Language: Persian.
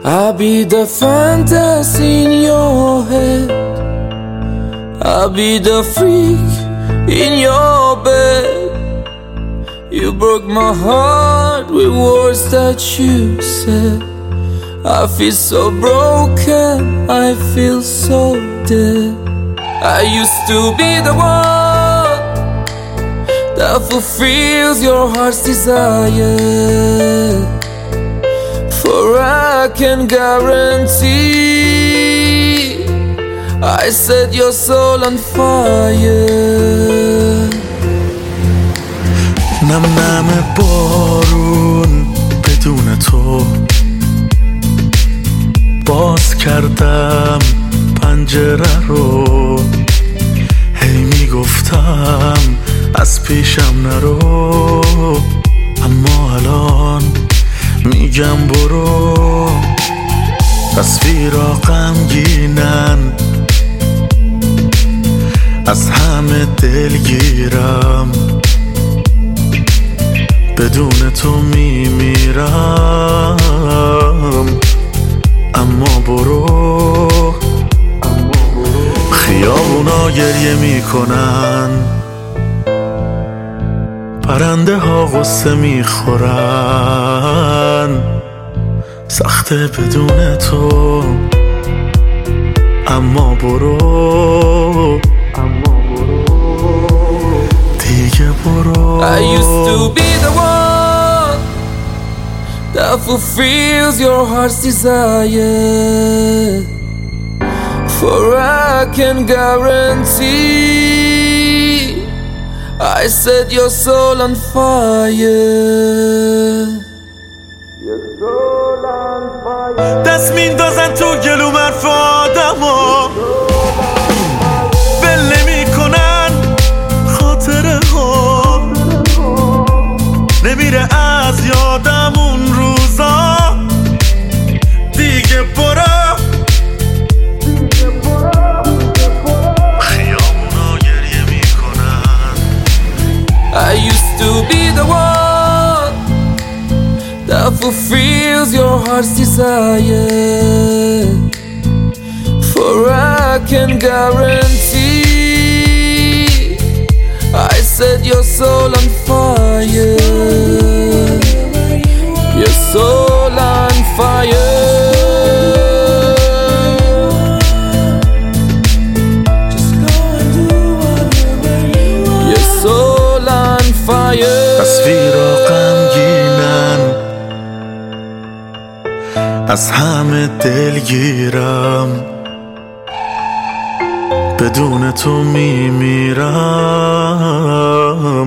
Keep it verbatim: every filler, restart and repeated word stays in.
I'll be the fantasy in your head, I'll be the freak in your bed. You broke my heart with words that you said. I feel so broken, I feel so dead. I used to be the one that fulfills your heart's desire, for I can guarantee I set your soul on fire. نم نم بارون بدون تو، باز کردم پنجره رو، هی میگفتم از پیشم نرو، اما الان میگم برو. تصویرا غمگینن، از همه دلگیرم، بدون تو میمیرم، اما برو. خیابونا گریه میکنن، پرنده ها غصه میخورن، سخته بدون تو، اما برو دیگه برو. I used to be the one that fulfills your heart's desire, for I can guarantee I set your soul on fire. Your soul on fire. دست میندازن تو گلوم حرف آدما، ول نمی کنن خاطره ها، نمیره از یادم اون روزا. دیگه برو. خیابونا گریه میکنن. I used to be the one that fulfills your heart's desire, for I can guarantee I set your soul on fire. Your soul on fire. Just go and do whatever you want. Your soul on fire. تصویرا غمگینن، از همه دلگیرم، بدون تو میمیرم.